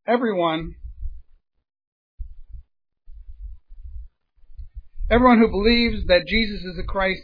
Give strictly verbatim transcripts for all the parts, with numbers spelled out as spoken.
everyone, everyone who believes that Jesus is the Christ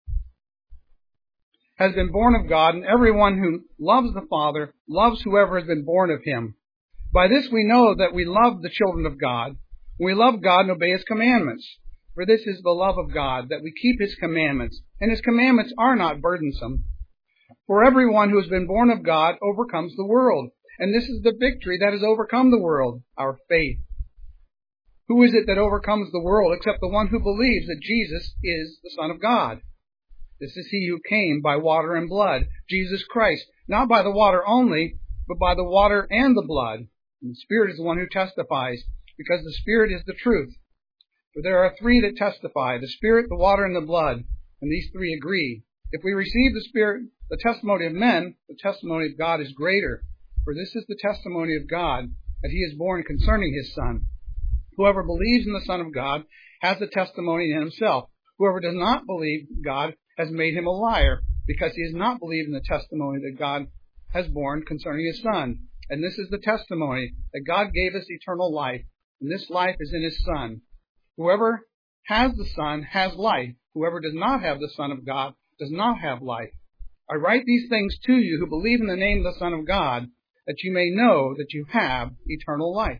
has been born of God, and everyone who loves the Father loves whoever has been born of him. By this we know that we love the children of God. We love God and obey his commandments. For this is the love of God, that we keep his commandments, and his commandments are not burdensome. For everyone who has been born of God overcomes the world, and this is the victory that has overcome the world, our faith. Who is it that overcomes the world except the one who believes that Jesus is the Son of God? This is he who came by water and blood, Jesus Christ, not by the water only, but by the water and the blood. And the Spirit is the one who testifies, because the Spirit is the truth. For there are three that testify, the Spirit, the water, and the blood, and these three agree. If we receive the Spirit, the testimony of men, the testimony of God is greater. For this is the testimony of God, that he is born concerning his Son. Whoever believes in the Son of God has the testimony in himself. Whoever does not believe God has made him a liar, because he has not believed in the testimony that God has borne concerning his Son. And this is the testimony, that God gave us eternal life, and this life is in his Son. Whoever has the Son has life. Whoever does not have the Son of God does not have life. I write these things to you who believe in the name of the Son of God, that you may know that you have eternal life.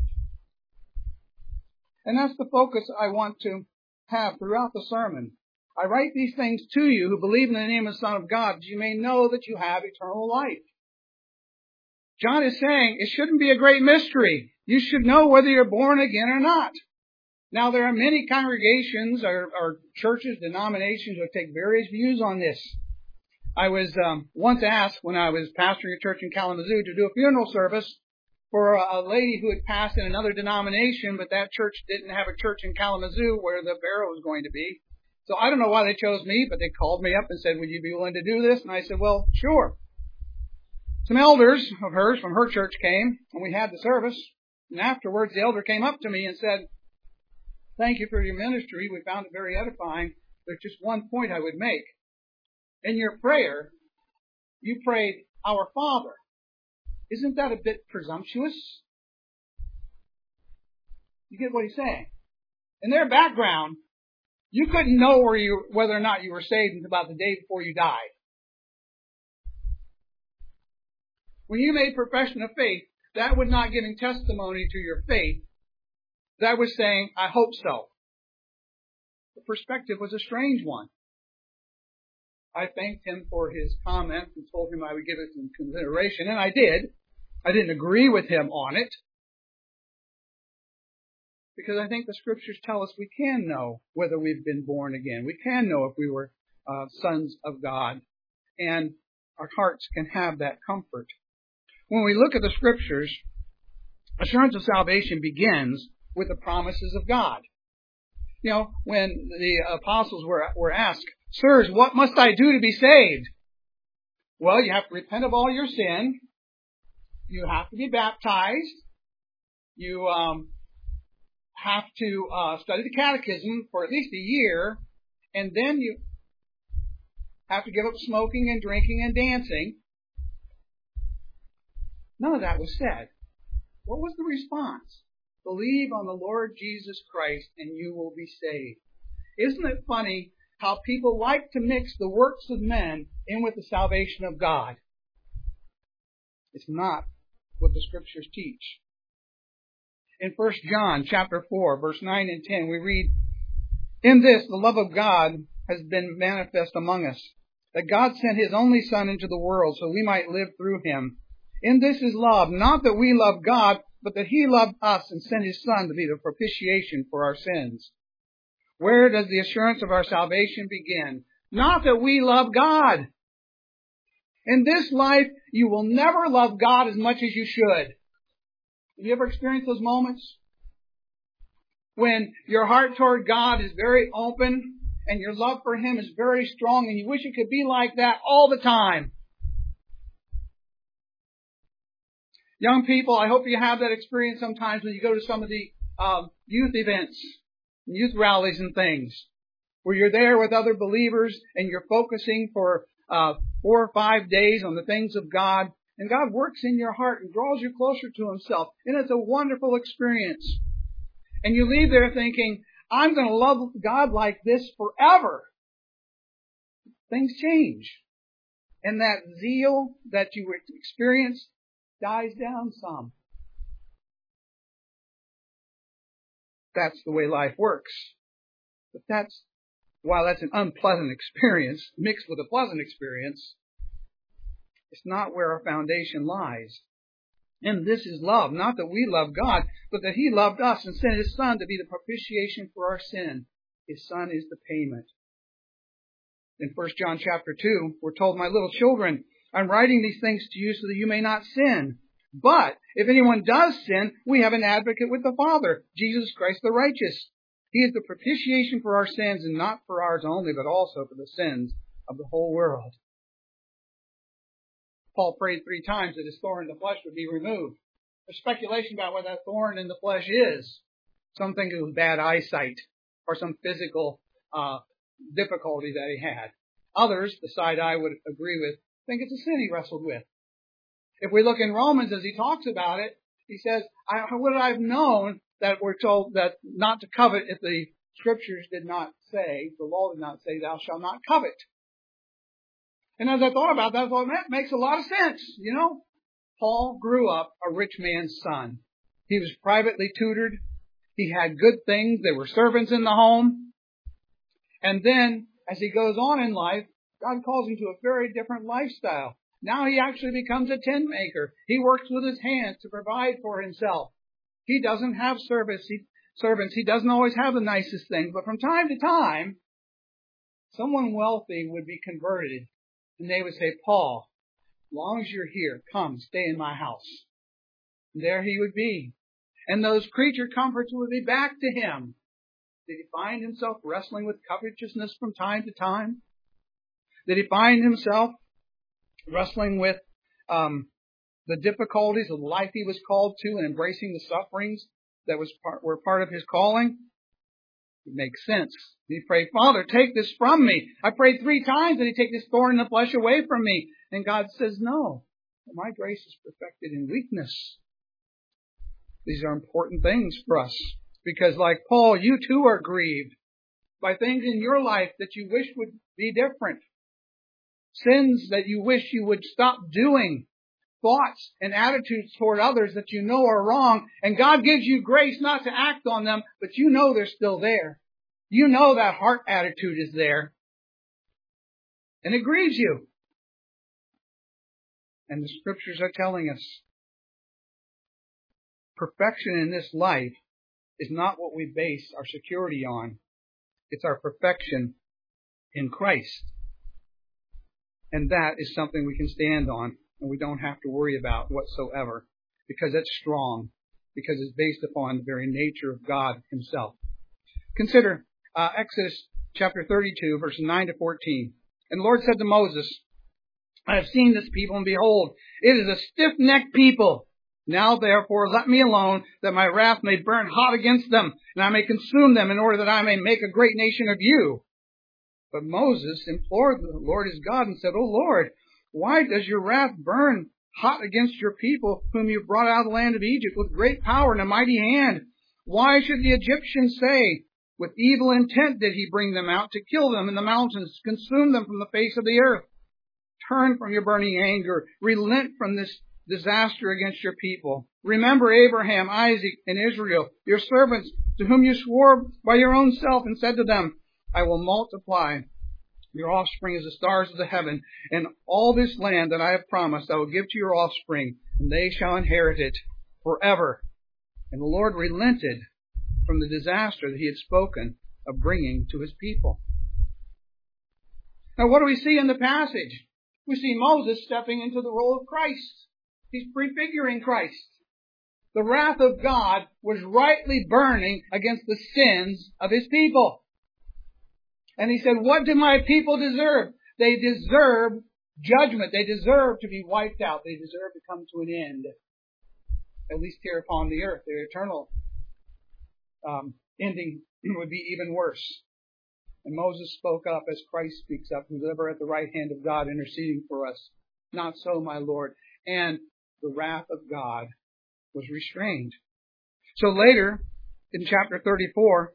And that's the focus I want to have throughout the sermon. I write these things to you who believe in the name of the Son of God, that you may know that you have eternal life. John is saying it shouldn't be a great mystery. You should know whether you're born again or not. Now, there are many congregations or, or churches, denominations that take various views on this. I was um, once asked when I was pastoring a church in Kalamazoo to do a funeral service for a, a lady who had passed in another denomination, but that church didn't have a church in Kalamazoo where the burial was going to be. So I don't know why they chose me, but they called me up and said, would you be willing to do this? And I said, well, sure. Some elders of hers from her church came, and we had the service. And afterwards, the elder came up to me and said, thank you for your ministry. We found it very edifying. There's just one point I would make. In your prayer, you prayed, Our Father. Isn't that a bit presumptuous? You get what he's saying? In their background, you couldn't know where you, whether or not you were saved until about the day before you died. When you made profession of faith, that was not giving testimony to your faith. That was saying, I hope so. The perspective was a strange one. I thanked him for his comment and told him I would give it some consideration, and I did. I didn't agree with him on it, because I think the Scriptures tell us we can know whether we've been born again. We can know if we were uh, sons of God, and our hearts can have that comfort. When we look at the Scriptures, assurance of salvation begins with the promises of God. You know, when the apostles were, were asked, Sirs, what must I do to be saved? Well, you have to repent of all your sin. You have to be baptized. You um, have to uh, study the catechism for at least a year. And then you have to give up smoking and drinking and dancing. None of that was said. What was the response? Believe on the Lord Jesus Christ and you will be saved. Isn't it funny how people like to mix the works of men in with the salvation of God? It's not what the Scriptures teach. In First John chapter four, verse nine and ten, we read, In this the love of God has been manifest among us, that God sent his only Son into the world so we might live through him. In this is love, not that we love God, but that he loved us and sent his Son to be the propitiation for our sins. Where does the assurance of our salvation begin? Not that we love God. In this life, you will never love God as much as you should. Have you ever experienced those moments? When your heart toward God is very open and your love for him is very strong and you wish it could be like that all the time. Young people, I hope you have that experience sometimes when you go to some of the um, youth events, youth rallies and things, where you're there with other believers and you're focusing for uh, four or five days on the things of God, And God works in your heart and draws you closer to Himself. And it's a wonderful experience. And you leave there thinking, I'm going to love God like this forever. Things change. And that zeal that you experience dies down some. That's the way life works. But that's, while that's an unpleasant experience, mixed with a pleasant experience, it's not where our foundation lies. And this is love. Not that we love God, but that He loved us and sent His Son to be the propitiation for our sin. His Son is the payment. In First John chapter two, we're told, my little children, I'm writing these things to you so that you may not sin. But if anyone does sin, we have an advocate with the Father, Jesus Christ the righteous. He is the propitiation for our sins, and not for ours only, but also for the sins of the whole world. Paul prayed three times that his thorn in the flesh would be removed. There's speculation about what that thorn in the flesh is. Some think it was bad eyesight or some physical uh, difficulty that he had. Others, the side I would agree with, think it's a sin he wrestled with. If we look in Romans as he talks about it, he says, I would I have known that we're told that not to covet if the Scriptures did not say, the law did not say, thou shalt not covet. And as I thought about that, I thought, that makes a lot of sense. You know, Paul grew up a rich man's son. He was privately tutored. He had good things. There were servants in the home. And then, as he goes on in life, God calls him to a very different lifestyle. Now he actually becomes a tent maker. He works with his hands to provide for himself. He doesn't have service, he, servants. He doesn't always have the nicest things. But from time to time, someone wealthy would be converted. And they would say, Paul, as long as you're here, come, stay in my house. And there he would be. And those creature comforts would be back to him. Did he find himself wrestling with covetousness from time to time? Did he find himself wrestling with um, the difficulties of the life he was called to and embracing the sufferings that was part, were part of his calling? It makes sense. He prayed, Father, take this from me. I prayed three times that He take this thorn in the flesh away from me. And God says, no, my grace is perfected in weakness. These are important things for us. Because like Paul, you too are grieved by things in your life that you wish would be different. Sins that you wish you would stop doing. Thoughts and attitudes toward others that you know are wrong. And God gives you grace not to act on them, but you know they're still there. You know that heart attitude is there. And it grieves you. And the Scriptures are telling us perfection in this life is not what we base our security on. It's our perfection in Christ. And that is something we can stand on and we don't have to worry about whatsoever, because it's strong, because it's based upon the very nature of God Himself. Consider uh, Exodus chapter thirty-two, verses nine to fourteen. And the Lord said to Moses, I have seen this people, and behold, it is a stiff-necked people. Now, therefore, let me alone, that my wrath may burn hot against them, and I may consume them, in order that I may make a great nation of you. But Moses implored the Lord his God and said, O Lord, why does your wrath burn hot against your people, whom you brought out of the land of Egypt with great power and a mighty hand? Why should the Egyptians say, with evil intent did he bring them out, to kill them in the mountains, consume them from the face of the earth? Turn from your burning anger, relent from this disaster against your people. Remember Abraham, Isaac, and Israel, your servants, to whom you swore by your own self and said to them, I will multiply your offspring as the stars of the heaven, and all this land that I have promised I will give to your offspring, and they shall inherit it forever. And the Lord relented from the disaster that He had spoken of bringing to His people. Now, what do we see in the passage? We see Moses stepping into the role of Christ. He's prefiguring Christ. The wrath of God was rightly burning against the sins of His people. And He said, what do my people deserve? They deserve judgment. They deserve to be wiped out. They deserve to come to an end. At least here upon the earth. Their eternal um, ending would be even worse. And Moses spoke up as Christ speaks up, who's ever at the right hand of God interceding for us. Not so, my Lord. and the wrath of God was restrained. So later, in chapter thirty-four,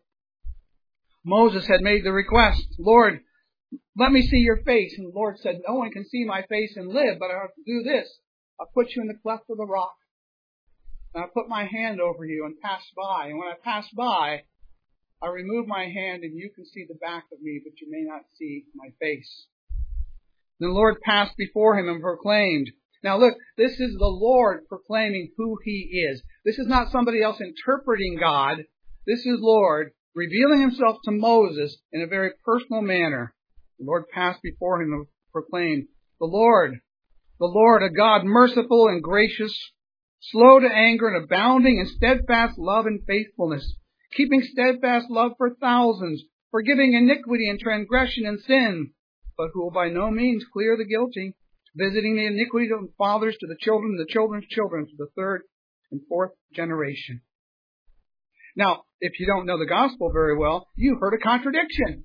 Moses had made the request, Lord, let me see your face. And the Lord said, no one can see my face and live, but I'll do this. I'll put you in the cleft of the rock. And I'll put my hand over you and pass by. And when I pass by, I remove my hand and you can see the back of me, but you may not see my face. The Lord passed before him and proclaimed. Now look, this is the Lord proclaiming who He is. This is not somebody else interpreting God. This is Lord revealing Himself to Moses in a very personal manner. The Lord passed before him and proclaimed, The Lord, the Lord, a God merciful and gracious, slow to anger and abounding in steadfast love and faithfulness, keeping steadfast love for thousands, forgiving iniquity and transgression and sin, but who will by no means clear the guilty, visiting the iniquity of the fathers to the children and the children's children to the third and fourth generation. Now, if you don't know the gospel very well, you heard a contradiction.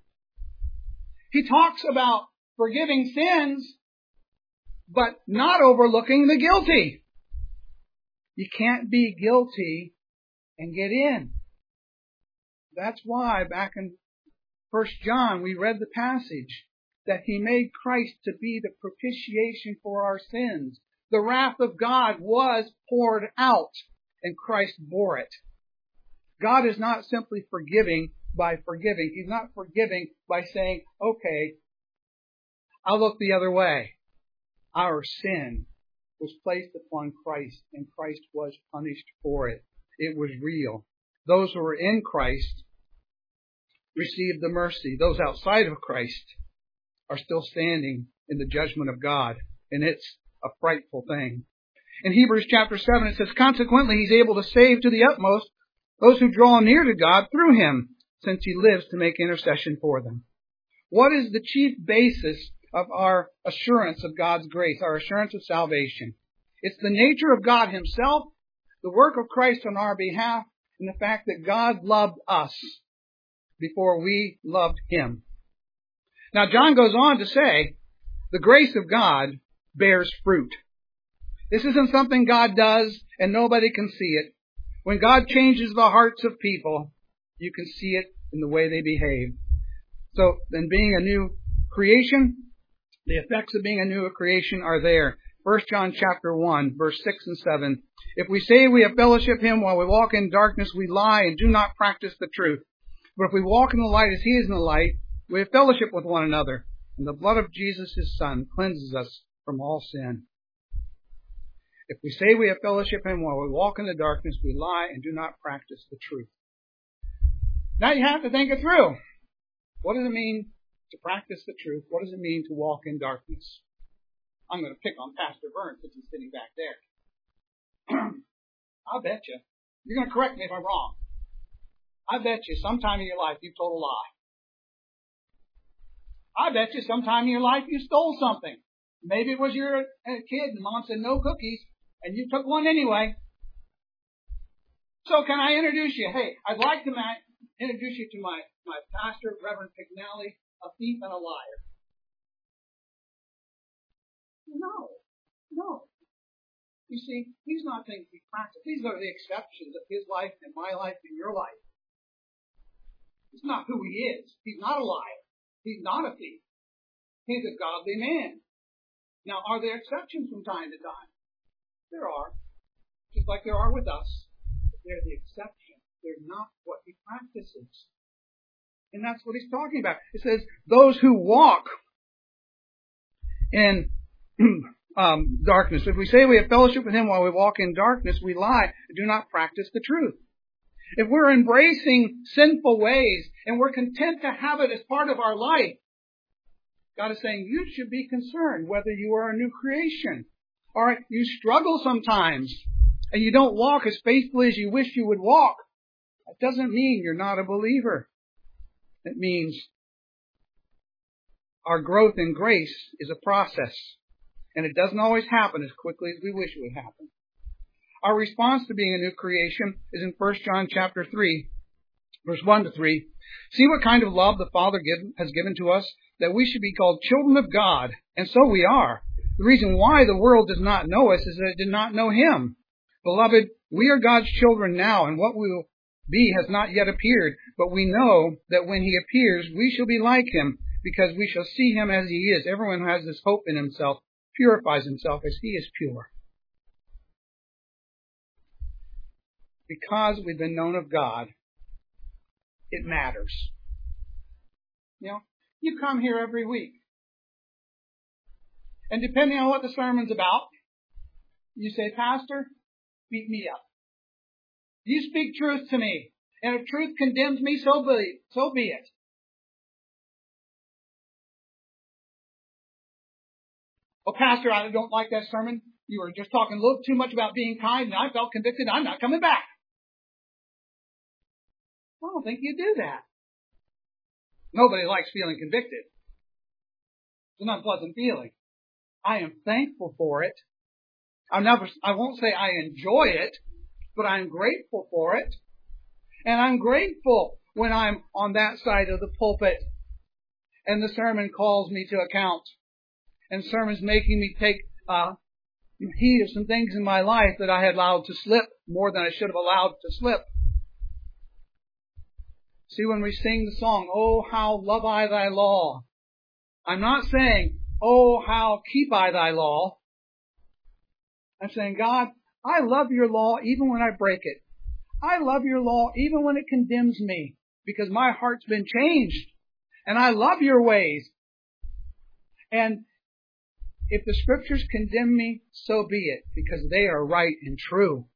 He talks about forgiving sins, but not overlooking the guilty. You can't be guilty and get in. That's why back in First John we read the passage that He made Christ to be the propitiation for our sins. The wrath of God was poured out and Christ bore it. God is not simply forgiving by forgiving. He's not forgiving by saying, okay, I'll look the other way. Our sin was placed upon Christ and Christ was punished for it. It was real. Those who were in Christ received the mercy. Those outside of Christ are still standing in the judgment of God. And it's a frightful thing. In Hebrews chapter seven it says, consequently He's able to save to the utmost those who draw near to God through Him, since He lives to make intercession for them. What is the chief basis of our assurance of God's grace, our assurance of salvation? It's the nature of God Himself, the work of Christ on our behalf, and the fact that God loved us before we loved Him. Now, John goes on to say, the grace of God bears fruit. This isn't something God does and nobody can see it. When God changes the hearts of people, you can see it in the way they behave. So, in being a new creation, the effects of being a new creation are there. First John chapter one, verse six and seven. If we say we have fellowship Him while we walk in darkness, we lie and do not practice the truth. But if we walk in the light as He is in the light, we have fellowship with one another. And the blood of Jesus, His Son, cleanses us from all sin. If we say we have fellowship Him while we walk in the darkness, we lie and do not practice the truth. Now you have to think it through. What does it mean to practice the truth? What does it mean to walk in darkness? I'm going to pick on Pastor Burns since he's sitting back there. I'll bet you. You're going to correct me if I'm wrong. I bet you sometime in your life you told a lie. I bet you sometime in your life you stole something. Maybe it was you're a kid and Mom said no cookies and you took one anyway. So can I introduce you? Hey, I'd like to ma- introduce you to my, my pastor, Reverend Pignelli, a thief and a liar. No, no. You see, these are not things we practice. These are the exceptions of his life and my life and your life. It's not who he is. He's not a liar. He's not a thief. He's a godly man. Now, are there exceptions from time to time? There are. Just like there are with us. But they're the exception. They're not what he practices. And that's what he's talking about. It says, those who walk in um, darkness. If we say we have fellowship with him while we walk in darkness, we lie and do not practice the truth. If we're embracing sinful ways and we're content to have it as part of our life, God is saying you should be concerned whether you are a new creation. All right, you struggle sometimes and you don't walk as faithfully as you wish you would walk. That doesn't mean you're not a believer. It means our growth in grace is a process, and it doesn't always happen as quickly as we wish it would happen. Our response to being a new creation is in First John chapter three, verse one to three. See what kind of love the Father give, has given to us, that we should be called children of God, and so we are. The reason why the world does not know us is that it did not know Him. Beloved, we are God's children now, and what we will be has not yet appeared, but we know that when He appears, we shall be like Him, because we shall see Him as He is. Everyone who has this hope in himself purifies himself as He is pure. Because we've been known of God, it matters. You know, you come here every week. And depending on what the sermon's about, you say, Pastor, beat me up. You speak truth to me. And if truth condemns me, so be, so be it. Well, Pastor, I don't like that sermon. You were just talking a little too much about being kind, and I felt convicted. I'm not coming back. I don't think you do that. Nobody likes feeling convicted. It's an unpleasant feeling. I am thankful for it. I never, I won't say I enjoy it, but I'm grateful for it. And I'm grateful when I'm on that side of the pulpit and the sermon calls me to account. And sermon's making me take uh, heed of some things in my life that I had allowed to slip more than I should have allowed to slip. See, when we sing the song, Oh, how love I thy law, I'm not saying, Oh, how keep I thy law. I'm saying, God, I love your law even when I break it. I love your law even when it condemns me, because my heart's been changed. And I love your ways. And if the Scriptures condemn me, so be it, because they are right and true.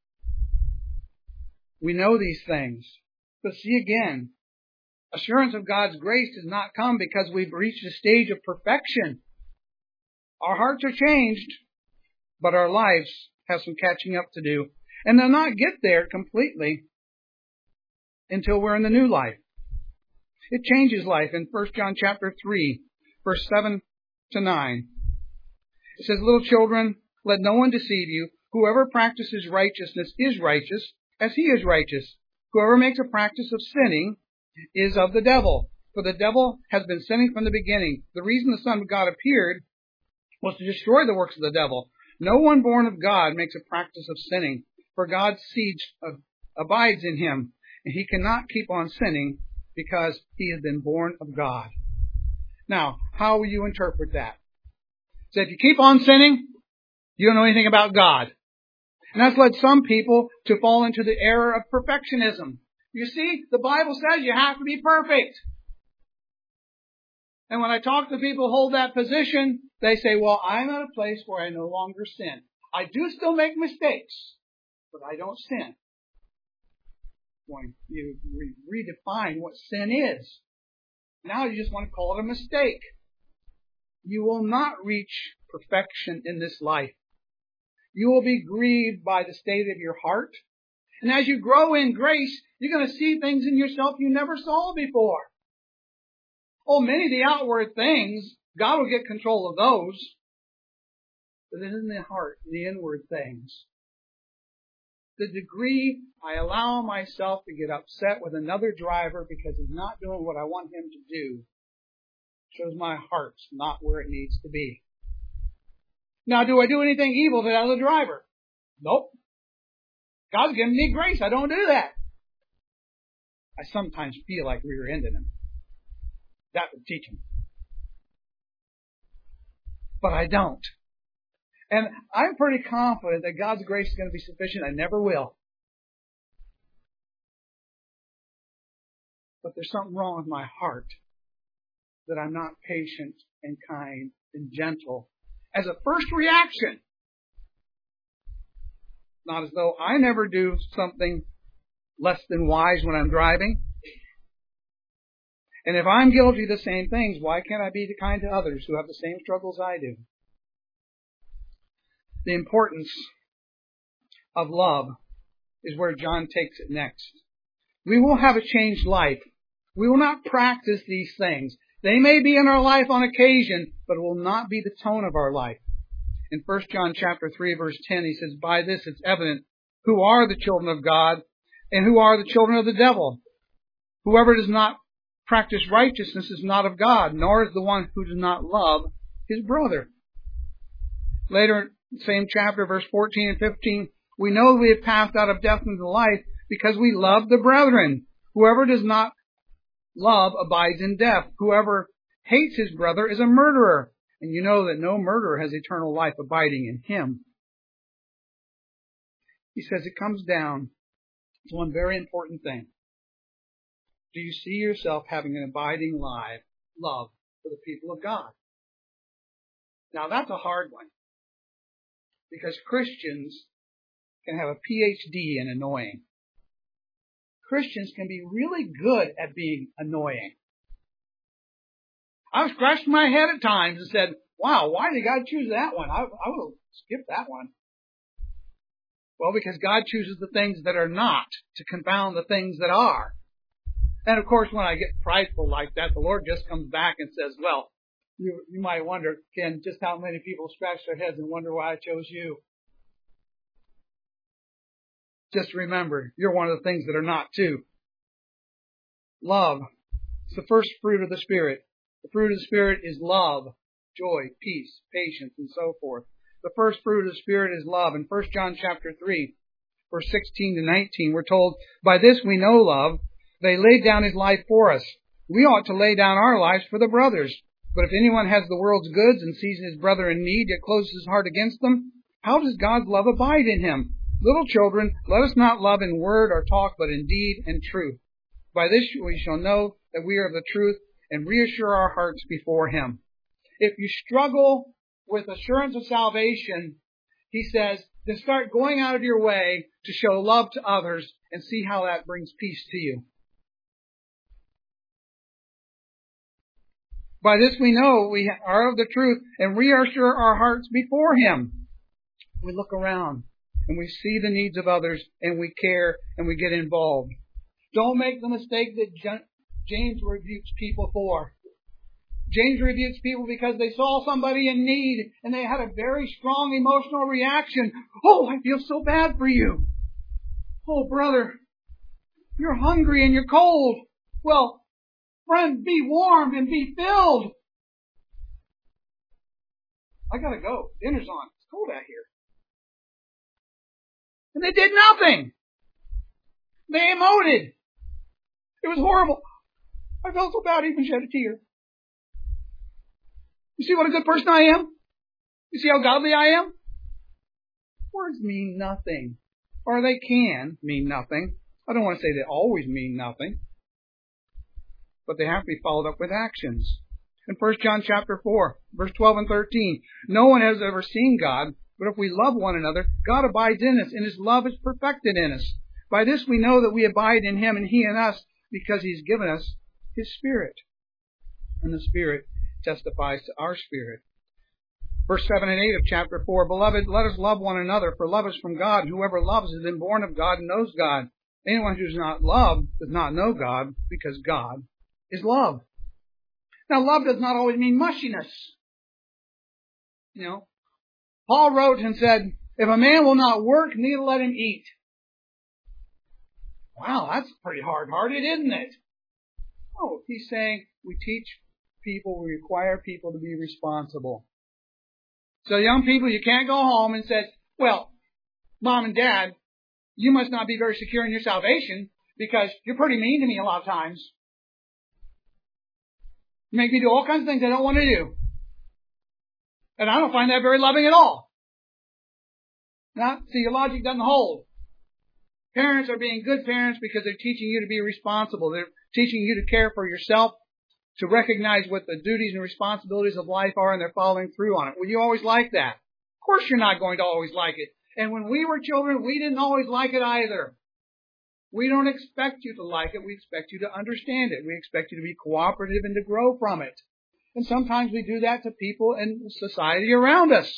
We know these things. But see again, assurance of God's grace does not come because we've reached a stage of perfection. Our hearts are changed, but our lives have some catching up to do. And they'll not get there completely until we're in the new life. It changes life in First John chapter three, verse seven to nine. It says, Little children, let no one deceive you. Whoever practices righteousness is righteous, as he is righteous. Whoever makes a practice of sinning is of the devil. For the devil has been sinning from the beginning. The reason the Son of God appeared was to destroy the works of the devil. No one born of God makes a practice of sinning, for God's seed abides in him, and he cannot keep on sinning because he has been born of God. Now, how will you interpret that? So if you keep on sinning, you don't know anything about God. And that's led some people to fall into the error of perfectionism. You see, the Bible says you have to be perfect. And when I talk to people who hold that position, they say, well, I'm at a place where I no longer sin. I do still make mistakes, but I don't sin. When you re- redefine what sin is, now you just want to call it a mistake. You will not reach perfection in this life. You will be grieved by the state of your heart. And as you grow in grace, you're going to see things in yourself you never saw before. Oh, many of the outward things, God will get control of those. But then in the heart, the inward things. The degree I allow myself to get upset with another driver because he's not doing what I want him to do shows my heart's not where it needs to be. Now, do I do anything evil to that other driver? Nope. God's given me grace. I don't do that. I sometimes feel like rear-ending him. That would teach him. But I don't. And I'm pretty confident that God's grace is going to be sufficient. I never will. But there's something wrong with my heart that I'm not patient and kind and gentle as a first reaction. Not as though I never do something less than wise when I'm driving. And if I'm guilty of the same things, why can't I be kind to others who have the same struggles I do? The importance of love is where John takes it next. We will have a changed life. We will not practice these things. They may be in our life on occasion, but it will not be the tone of our life. In First John chapter three, verse ten, he says, By this it's evident who are the children of God and who are the children of the devil. Whoever does not practice righteousness is not of God, nor is the one who does not love his brother. Later, same chapter, verse fourteen and fifteen, we know we have passed out of death into life because we love the brethren. Whoever does not love abides in death. Whoever hates his brother is a murderer. And you know that no murderer has eternal life abiding in him. He says it comes down to one very important thing. Do you see yourself having an abiding life, love for the people of God? Now that's a hard one. Because Christians can have a P H D in annoying. Christians can be really good at being annoying. I've scratched my head at times and said, wow, why did God choose that one? I, I will skip that one. Well, because God chooses the things that are not to confound the things that are. And of course, when I get prideful like that, the Lord just comes back and says, well, you, you might wonder, Ken, just how many people scratch their heads and wonder why I chose you. Just remember, you're one of the things that are not too. Love. It's the first fruit of the Spirit. The fruit of the Spirit is love, joy, peace, patience, and so forth. The first fruit of the Spirit is love. In First John chapter three, verse sixteen to nineteen, we're told, by this we know love. They laid down his life for us. We ought to lay down our lives for the brothers. But if anyone has the world's goods and sees his brother in need, yet closes his heart against them, how does God's love abide in him? Little children, let us not love in word or talk, but in deed and truth. By this we shall know that we are of the truth and reassure our hearts before him. If you struggle with assurance of salvation, he says, then start going out of your way to show love to others and see how that brings peace to you. By this we know we are of the truth and reassure our hearts before him. We look around and we see the needs of others and we care and we get involved. Don't make the mistake that James rebukes people for. James rebukes people because they saw somebody in need and they had a very strong emotional reaction. Oh, I feel so bad for you. Oh, brother, you're hungry and you're cold. Well, friend, be warmed and be filled. I gotta go. Dinner's on. It's cold out here. And they did nothing. They emoted. It was horrible. I felt so bad I even shed a tear. You see what a good person I am? You see how godly I am? Words mean nothing. Or they can mean nothing. I don't want to say they always mean nothing. But they have to be followed up with actions. In First John chapter four, verse twelve and thirteen, no one has ever seen God, but if we love one another, God abides in us, and his love is perfected in us. By this we know that we abide in him and he in us, because he's given us his Spirit. And the Spirit testifies to our spirit. Verse seven and eight of chapter four, beloved, let us love one another, for love is from God. Whoever loves has been born of God and knows God. Anyone who does not love does not know God, because God is love. Now, love does not always mean mushiness. You know, Paul wrote and said, if a man will not work, neither let him eat. Wow, that's pretty hard-hearted, isn't it? Oh, he's saying we teach people, we require people to be responsible. So young people, you can't go home and say, well, Mom and Dad, you must not be very secure in your salvation because you're pretty mean to me a lot of times. You make me do all kinds of things I don't want to do. And I don't find that very loving at all. Now, see, your logic doesn't hold. Parents are being good parents because they're teaching you to be responsible. They're teaching you to care for yourself, to recognize what the duties and responsibilities of life are, and they're following through on it. Will you always like that? Of course you're not going to always like it. And when we were children, we didn't always like it either. We don't expect you to like it. We expect you to understand it. We expect you to be cooperative and to grow from it. And sometimes we do that to people in society around us.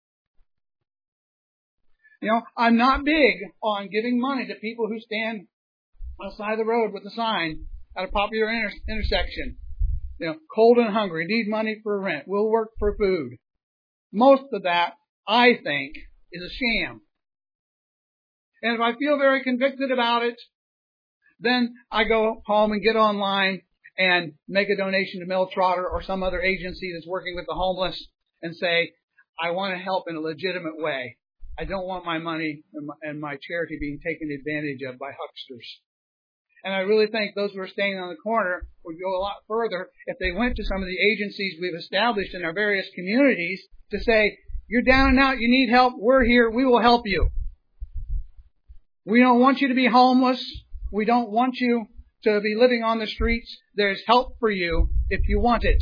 You know, I'm not big on giving money to people who stand on the side of the road with a sign at a popular inter- intersection. You know, cold and hungry, need money for rent, will work for food. Most of that, I think, is a sham. And if I feel very convicted about it, then I go home and get online and make a donation to Mel Trotter or some other agency that's working with the homeless and say, I want to help in a legitimate way. I don't want my money and my, and my charity being taken advantage of by hucksters. And I really think those who are standing on the corner would go a lot further if they went to some of the agencies we've established in our various communities to say, you're down and out, you need help, we're here, we will help you. We don't want you to be homeless. We don't want you to be living on the streets. There's help for you if you want it.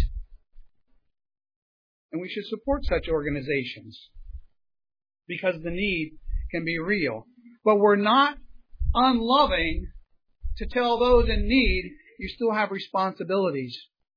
And we should support such organizations because the need can be real. But we're not unloving to tell those in need you still have responsibilities.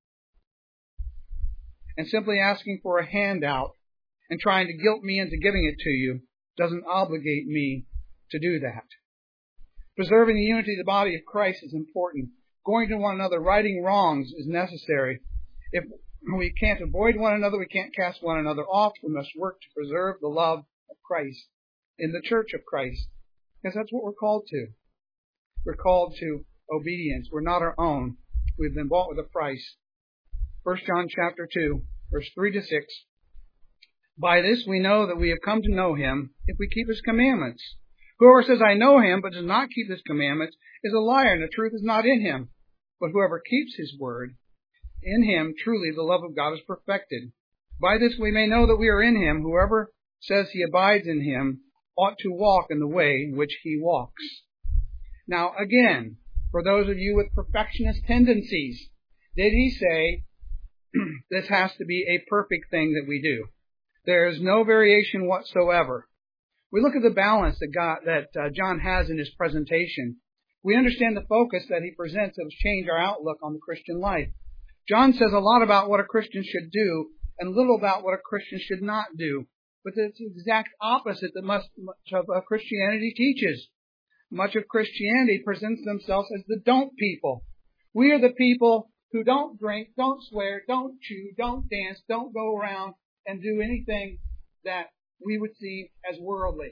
And simply asking for a handout and trying to guilt me into giving it to you doesn't obligate me to do that. Preserving the unity of the body of Christ is important. Going to one another, righting wrongs is necessary. If we can't avoid one another, we can't cast one another off. We must work to preserve the love of Christ in the church of Christ. Because that's what we're called to. We're called to obedience. We're not our own. We've been bought with a price. First John chapter two, verse three to six. By this we know that we have come to know Him if we keep His commandments. Whoever says, I know Him, but does not keep His commandments, is a liar, and the truth is not in him. But whoever keeps His word, in him truly the love of God is perfected. By this we may know that we are in Him. Whoever says he abides in Him ought to walk in the way in which He walks. Now again, for those of you with perfectionist tendencies, did He say this has to be a perfect thing that we do? There is no variation whatsoever. We look at the balance that God, that uh, John has in his presentation. We understand the focus that he presents has changed our outlook on the Christian life. John says a lot about what a Christian should do and little about what a Christian should not do. But it's the exact opposite that much, much of uh, Christianity teaches. Much of Christianity presents themselves as the don't people. We are the people who don't drink, don't swear, don't chew, don't dance, don't go around and do anything that we would see as worldly.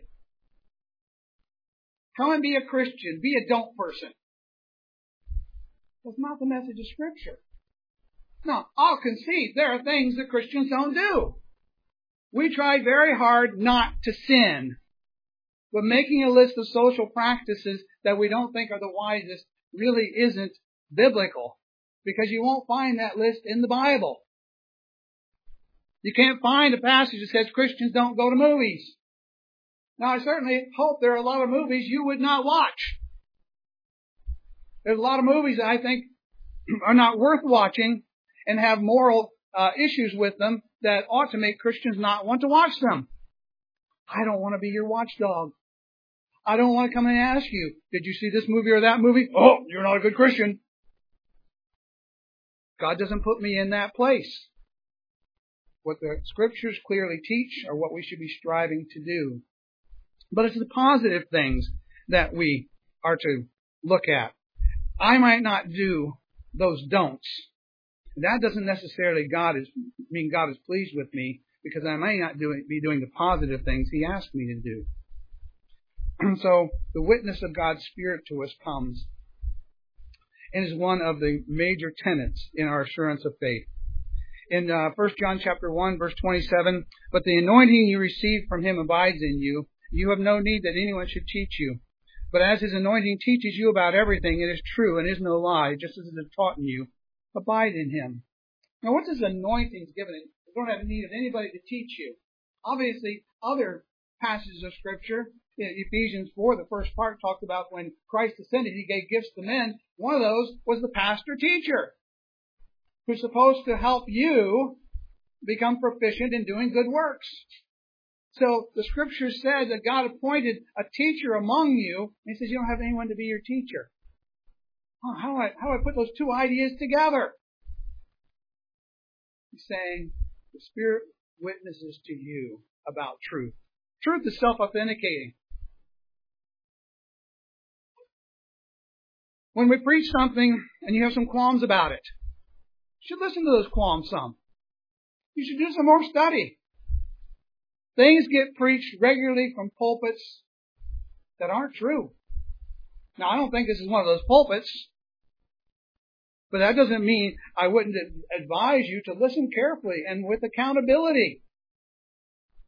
Come and be a Christian. Be a don't person. That's not the message of Scripture. Now, I'll concede there are things that Christians don't do. We tried very hard not to sin. But making a list of social practices that we don't think are the wisest really isn't biblical. Because you won't find that list in the Bible. You can't find a passage that says Christians don't go to movies. Now, I certainly hope there are a lot of movies you would not watch. There's a lot of movies that I think are not worth watching and have moral uh, issues with them that ought to make Christians not want to watch them. I don't want to be your watchdog. I don't want to come and ask you, did you see this movie or that movie? Oh, you're not a good Christian. God doesn't put me in that place. What the Scriptures clearly teach are what we should be striving to do. But it's the positive things that we are to look at. I might not do those don'ts. That doesn't necessarily God is mean God is pleased with me, because I may not do it, be doing the positive things He asked me to do. And so the witness of God's Spirit to us comes and is one of the major tenets in our assurance of faith. In uh, First John chapter one, verse twenty-seven, but the anointing you received from Him abides in you. You have no need that anyone should teach you. But as His anointing teaches you about everything, it is true and is no lie, just as it is taught in you. Abide in Him. Now, what does anointing given? You don't have need of anybody to teach you. Obviously, other passages of Scripture, in Ephesians four, the first part talked about when Christ ascended, He gave gifts to men. One of those was the pastor teacher, who's supposed to help you become proficient in doing good works. So the Scripture said that God appointed a teacher among you. And He says you don't have anyone to be your teacher. Oh, how do I, how do I put those two ideas together? He's saying the Spirit witnesses to you about truth. Truth is self-authenticating. When we preach something and you have some qualms about it, you should listen to those qualms some. You should do some more study. Things get preached regularly from pulpits that aren't true. Now, I don't think this is one of those pulpits, but that doesn't mean I wouldn't advise you to listen carefully and with accountability.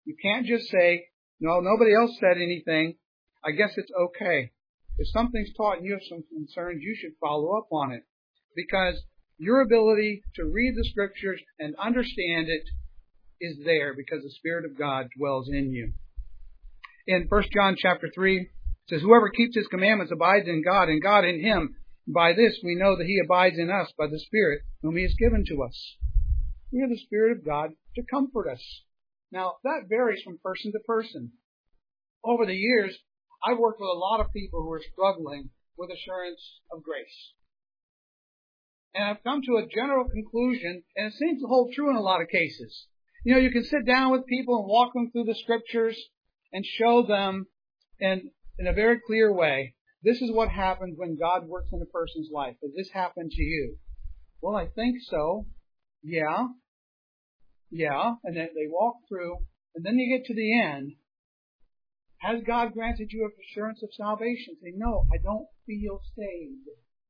You can't just say, no, nobody else said anything. I guess it's okay. If something's taught and you have some concerns, you should follow up on it. Because your ability to read the Scriptures and understand it is there because the Spirit of God dwells in you. In First John chapter three, it says, whoever keeps His commandments abides in God, and God in him. By this we know that He abides in us by the Spirit whom He has given to us. We have the Spirit of God to comfort us. Now, that varies from person to person. Over the years, I've worked with a lot of people who are struggling with assurance of grace. And I've come to a general conclusion, and it seems to hold true in a lot of cases. You know, you can sit down with people and walk them through the Scriptures and show them in, in a very clear way, this is what happens when God works in a person's life. Does this happen to you? Well, I think so. Yeah. Yeah. And then they walk through, and then you get to the end. Has God granted you assurance of salvation? Say, no, I don't feel saved.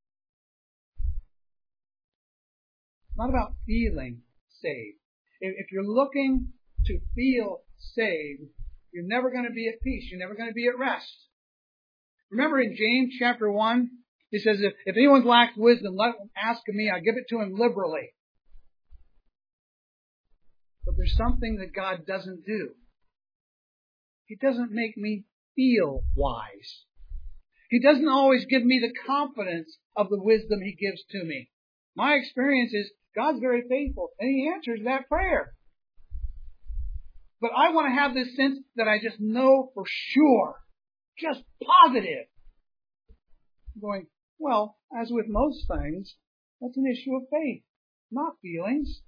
It's not about feeling saved. If you're looking to feel saved, you're never going to be at peace. You're never going to be at rest. Remember in James chapter one, he says, if, if anyone lacks wisdom, let him ask of me. I give it to him liberally. But there's something that God doesn't do. He doesn't make me feel wise. He doesn't always give me the confidence of the wisdom He gives to me. My experience is God's very faithful, and He answers that prayer. But I want to have this sense that I just know for sure, just positive. I'm going, well, as with most things, that's an issue of faith, not feelings.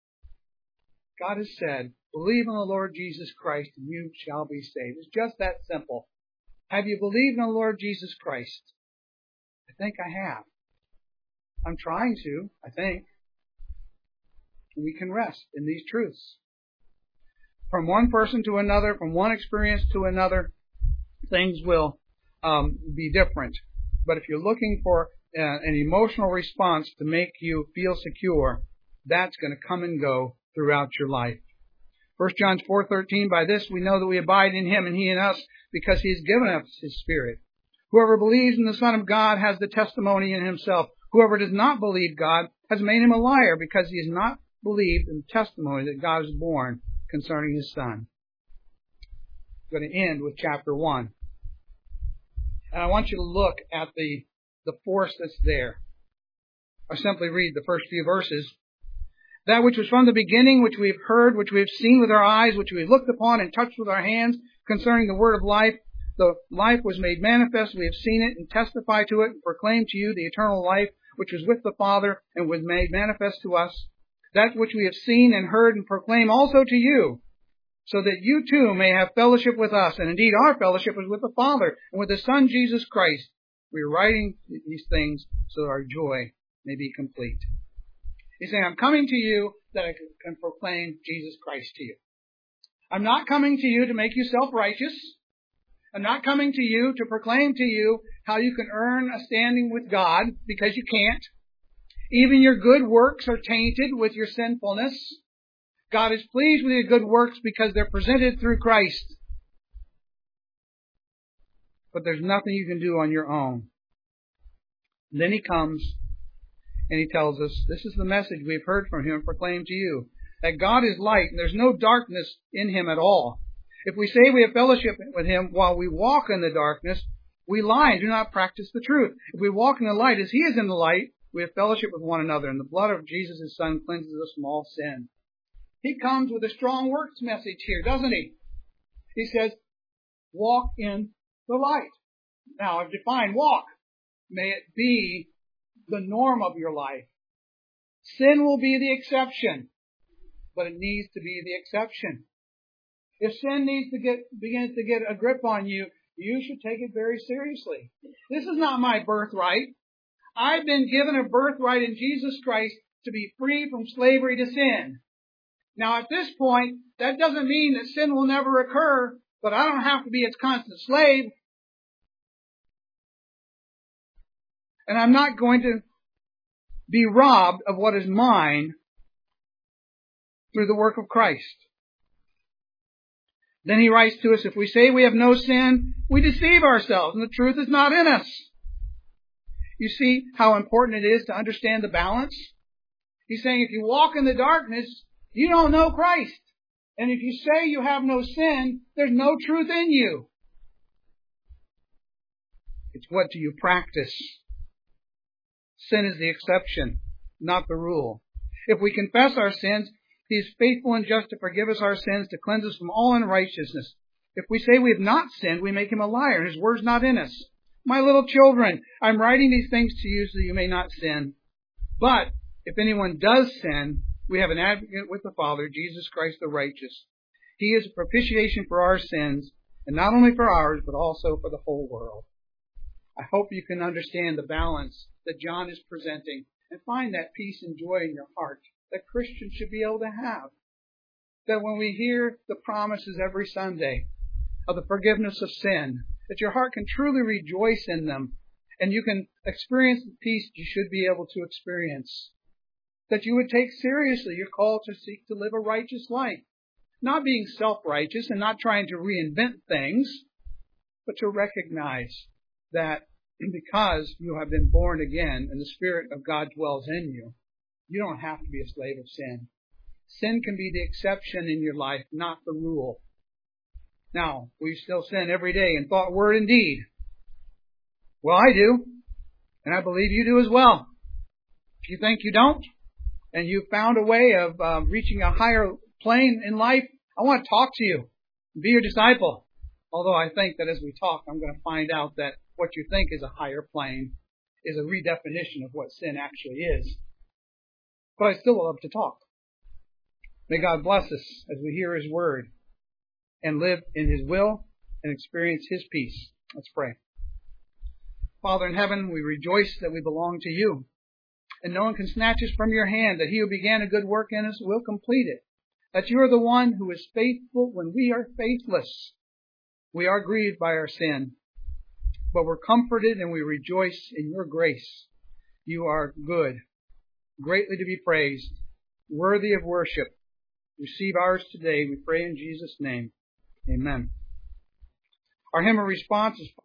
God has said, believe in the Lord Jesus Christ and you shall be saved. It's just that simple. Have you believed in the Lord Jesus Christ? I think I have. I'm trying to, I think. And we can rest in these truths. From one person to another, from one experience to another, things will um, be different. But if you're looking for uh, an emotional response to make you feel secure, that's going to come and go throughout your life. First John four thirteen, by this we know that we abide in Him and He in us, because He has given us His Spirit. Whoever believes in the Son of God has the testimony in himself. Whoever does not believe God has made him a liar, because he has not believed in the testimony that God has borne concerning His Son. I'm going to end with chapter one. And I want you to look at the, the force that's there. I'll simply read the first few verses. That which was from the beginning, which we have heard, which we have seen with our eyes, which we have looked upon and touched with our hands, concerning the word of life. The life was made manifest. We have seen it and testify to it and proclaim to you the eternal life, which was with the Father and was made manifest to us. That which we have seen and heard and proclaim also to you, so that you too may have fellowship with us. And indeed our fellowship is with the Father and with the Son Jesus Christ. We are writing these things so that our joy may be complete. He's saying, I'm coming to you that I can proclaim Jesus Christ to you. I'm not coming to you to make you self-righteous. I'm not coming to you to proclaim to you how you can earn a standing with God, because you can't. Even your good works are tainted with your sinfulness. God is pleased with your good works because they're presented through Christ. But there's nothing you can do on your own. And then He comes and He tells us, this is the message we've heard from Him and proclaimed to you, that God is light and there's no darkness in Him at all. If we say we have fellowship with Him while we walk in the darkness, we lie and do not practice the truth. If we walk in the light as He is in the light, we have fellowship with one another, and the blood of Jesus, His Son, cleanses us from all sin. He comes with a strong works message here, doesn't He? He says, walk in the light. Now, I've defined walk. May it be the norm of your life. Sin will be the exception, but it needs to be the exception. If sin needs to get begins to get a grip on you, you should take it very seriously. This is not my birthright. I've been given a birthright in Jesus Christ to be free from slavery to sin. Now, at this point, that doesn't mean that sin will never occur, but I don't have to be its constant slave. And I'm not going to be robbed of what is mine through the work of Christ. Then he writes to us, if we say we have no sin, we deceive ourselves, and the truth is not in us. You see how important it is to understand the balance? He's saying if you walk in the darkness, you don't know Christ. And if you say you have no sin, there's no truth in you. It's what do you practice? Sin is the exception, not the rule. If we confess our sins, He is faithful and just to forgive us our sins, to cleanse us from all unrighteousness. If we say we have not sinned, we make Him a liar, and His word's not in us. My little children, I'm writing these things to you so that you may not sin. But if anyone does sin, we have an advocate with the Father, Jesus Christ the righteous. He is a propitiation for our sins, and not only for ours, but also for the whole world. I hope you can understand the balance that John is presenting and find that peace and joy in your heart that Christians should be able to have. That when we hear the promises every Sunday of the forgiveness of sin, that your heart can truly rejoice in them and you can experience the peace you should be able to experience. That you would take seriously your call to seek to live a righteous life. Not being self-righteous and not trying to reinvent things, but to recognize that because you have been born again and the Spirit of God dwells in you, you don't have to be a slave of sin. Sin can be the exception in your life, not the rule. Now, we still sin every day in thought, word, and deed. Well, I do, and I believe you do as well. If you think you don't, and you've found a way of uh, reaching a higher plane in life, I want to talk to you and be your disciple. Although I think that as we talk, I'm going to find out that what you think is a higher plane is a redefinition of what sin actually is. But I still love to talk. May God bless us as we hear His word and live in His will and experience His peace. Let's pray. Father in heaven, we rejoice that we belong to You. And no one can snatch us from Your hand, that He who began a good work in us will complete it. That You are the one who is faithful when we are faithless. We are grieved by our sin, but we're comforted and we rejoice in Your grace. You are good, greatly to be praised, worthy of worship. Receive ours today, we pray in Jesus' name. Amen. Our hymn of response is